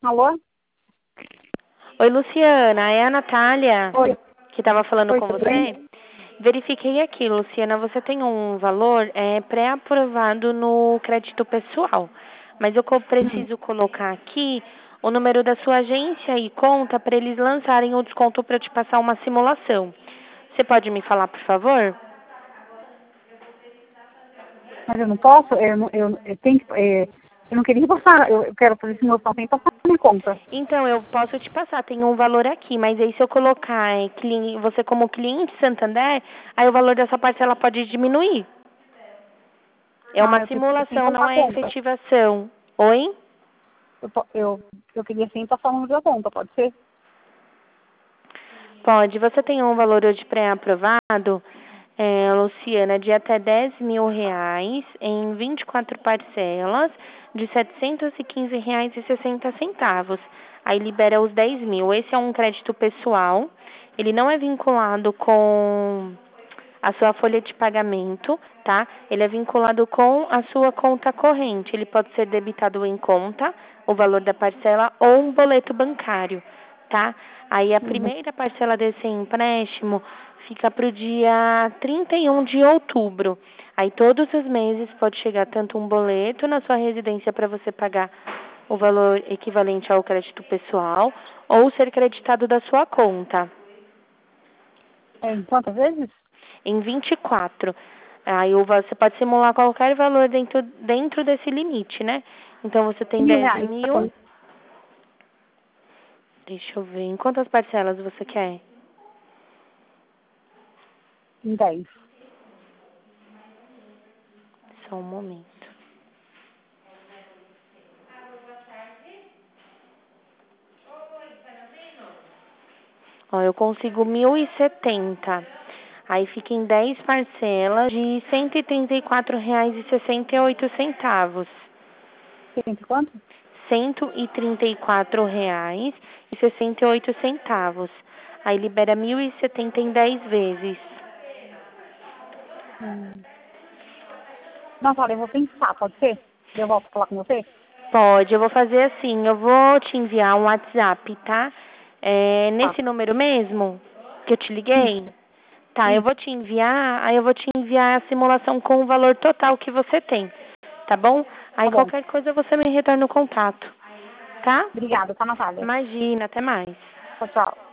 Alô? Oi, Luciana, é a Natália Oi. que estava falando Oi, com tudo bem? você. Verifiquei aqui, Luciana, você tem um valor pré-aprovado no crédito pessoal, mas eu Hum. preciso colocar aqui o número da sua agência e conta para eles lançarem o desconto para te passar uma simulação. Você pode me falar, por favor? Mas eu não posso, eu tenho que, eu não queria passar, eu quero fazer simulação sem passar na minha conta. Então, eu posso te passar, tem um valor aqui, mas aí se eu colocar você como cliente Santander, aí o valor dessa parcela pode diminuir. É uma Ah, eu preciso sim simulação, passar não a é conta. efetivação. Oi? Eu queria sim passar o número da conta, pode ser? Pode. Você tem um valor hoje pré-aprovado, Luciana, de até R$ 10.000 em 24 parcelas de R$ 715,60. Aí libera os 10 mil. Esse é um crédito pessoal. Ele não é vinculado com a sua folha de pagamento, tá? Ele é vinculado com a sua conta corrente. Ele pode ser debitado em conta, o valor da parcela, ou um boleto bancário, tá? Aí a Uhum. primeira parcela desse empréstimo fica para o dia 31 de outubro. Aí todos os meses pode chegar tanto um boleto na sua residência para você pagar o valor equivalente ao crédito pessoal, ou ser creditado da sua conta. É, em quantas vezes? Em 24. Aí você pode simular qualquer valor dentro desse limite, né? Então você tem 10 R$ 1.000, tá mil. bom. Deixa eu ver. Em quantas parcelas você quer? Em 10. Só um momento. Ó, eu consigo 1.070. Aí fica em 10 parcelas de R$ 134,68. Cento e quanto? R$ 134,68. Aí libera 1.070 em 10 vezes. Hum. Não, olha, eu vou pensar, pode ser? Eu volto a falar com você? Pode, eu vou fazer assim, eu vou te enviar um WhatsApp, tá? Tá. Nesse número mesmo que eu te liguei? Isso, Tá, eu isso. vou te enviar, aí eu vou te enviar a simulação com o valor total que você tem, tá bom? Aí Tá bom. qualquer coisa você me retorna o contato, tá? Obrigada, tá, Natália? Imagina, até mais. Tchau, tchau.